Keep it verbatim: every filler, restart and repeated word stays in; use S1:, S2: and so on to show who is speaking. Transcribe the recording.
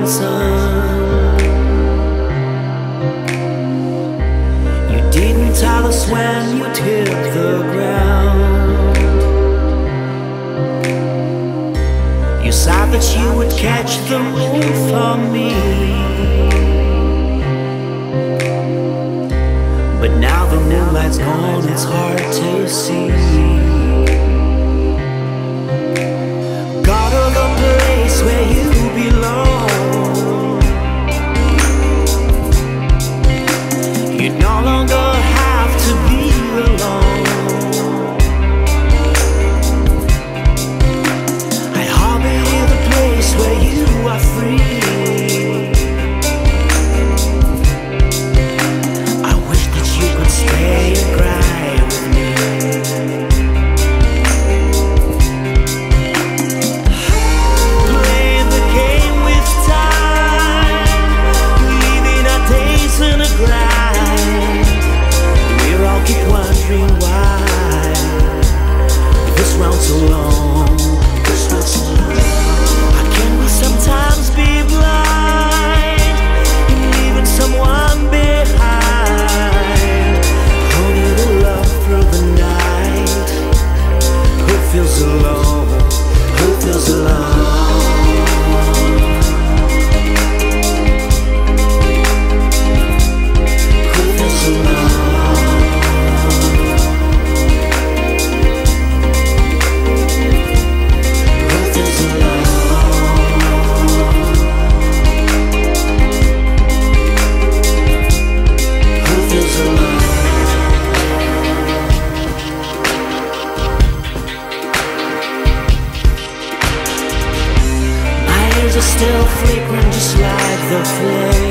S1: sun. You didn't tell us when you'd hit the ground. You said that you would catch the moon for me, but now the moonlight's gone, it's hard to see. Got to the place where you belong. You no longer have to be alone. I harbor in the place where you are free. I wish that you could stay and cry with me. Playing the game with time, leaving our days in a grind. We all keep wondering why this round's so long. This round's so long. How can we sometimes be blind and leaving someone behind? Holding the love through the night. Who feels alone? Who feels alone? Who feels alone? Who feels alone? Who feels alone? My ears are still flickering just like the flame.